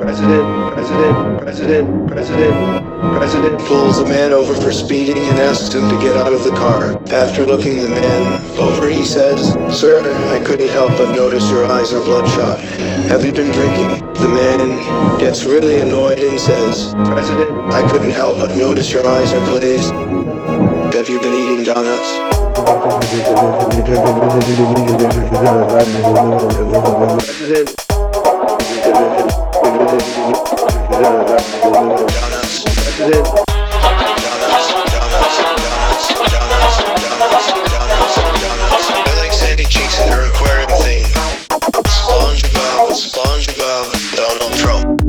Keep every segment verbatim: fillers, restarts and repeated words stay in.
President, president, president, president, president pulls a man over for speeding and asks him to get out of the car. After looking the man over, he says, "Sir, I couldn't help but notice your eyes are bloodshot. Have you been drinking?" The man gets really annoyed and says, "President, I couldn't help but notice your eyes are glazed. Have you been eating donuts?" President. Donuts. President. Donuts, donuts, donuts, donuts, donuts, donuts, donuts. I like sandy cheeks and her aquarium thing. SpongeBob, SpongeBob, Donald Trump.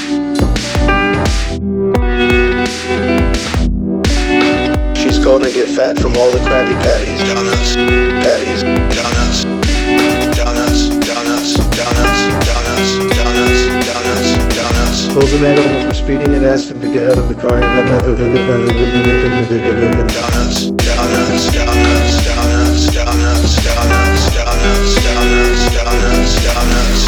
She's gonna get fat from all the Krabby Patties. Donuts, patties, donuts, donuts, donuts, donuts, donuts, donuts, donuts, donuts. Pulls a man over for speeding and asks him to get out of the car. Donuts, donuts, donuts, donuts, donuts, donuts, donuts, donuts, donuts, donuts.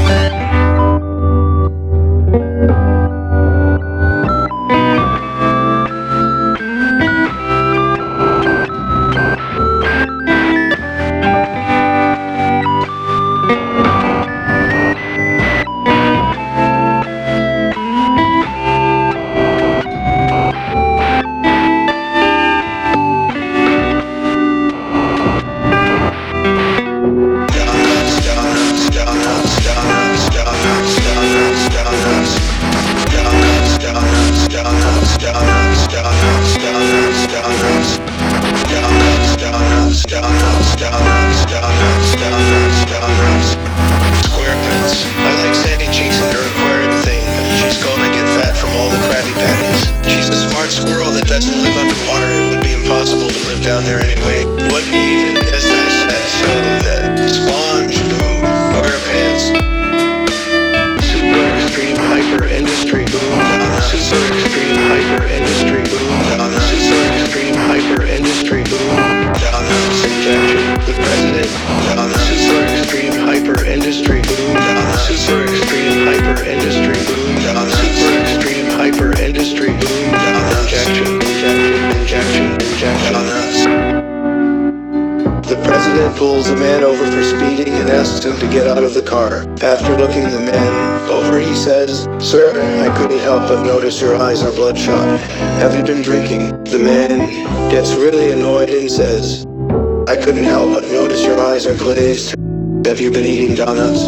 Down there anyway. What even is that? So that Sponge Boom, Squarepants, Super Extreme Hyper Industry Boom, Super Extreme Hyper Industry Boom, Super Extreme Hyper Industry Boom, Injection, the President, Super Extreme Hyper Industry Boom, Super Extreme Hyper Industry Boom, Super Extreme Hyper Industry Boom, Injection, Injection, Injection, Injection. The president pulls a man over for speeding and asks him to get out of the car. After looking the man over, he says, "Sir, I couldn't help but notice your eyes are bloodshot. Have you been drinking?" The man gets really annoyed and says, "I couldn't help but notice your eyes are glazed. Have you been eating donuts?"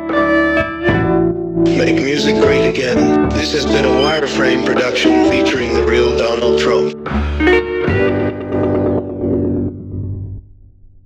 Make music great again. This has been a Wireframe production featuring